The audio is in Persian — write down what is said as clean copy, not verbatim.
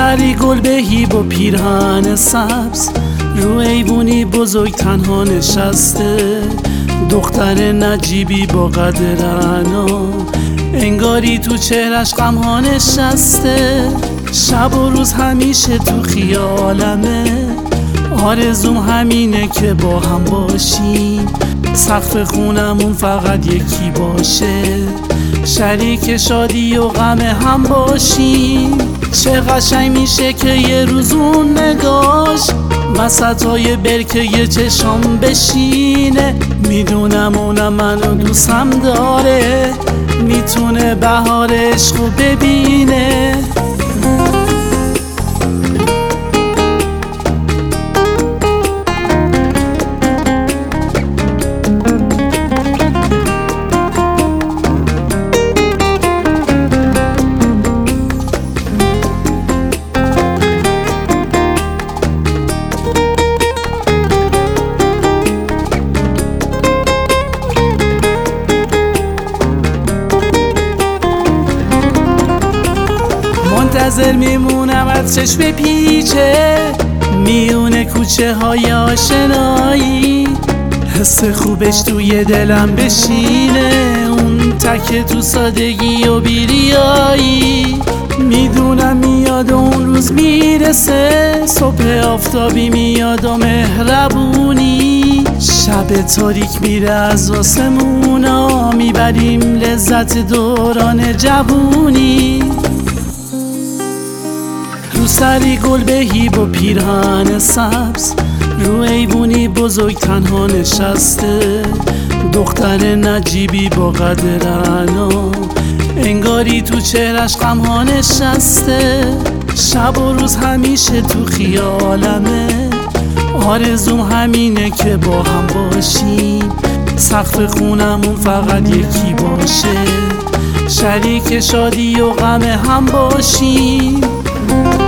سری گل بهی با پیرهن سبز، رو ایوونی بزرگ تنها نشسته. دختر نجیبی با قد رعنا، انگاری تو چهرش غمها نشسته. شب و روز همیشه تو خیالمه، آرزوم همینه که با هم باشیم. سقف خونمون فقط یکی باشه، شریک شادی و غم هم باشیم. چه قشنگ میشه که یه روز اون نگاش وسطای برکه چشام بشینه. میدونم اونم منو دوستم داره، میتونه بهار عشقو ببینه. منتظر میمونم از چشم پیچه میونه کوچه های آشنایی. حس خوبش توی دلم بشینه، اون تکه تو سادگی و بیریایی. میدونم میاد اون روز میرسه، صبح آفتابی میاد و مهربونی. شب تاریک میره از آسمونا، میبریم لذت دوران جوونی. رو سری گل بهی با پیرهن سبز، رو ایوونی بزرگ تنها نشسته. دختر نجیبی با قد رعنا، انگاری تو چهرش غمها نشسته. شب و روز همیشه تو خیالمه، آرزوم همینه که با هم باشیم. سقف خونمون فقط یکی باشه، شریک شادی و غم هم باشیم.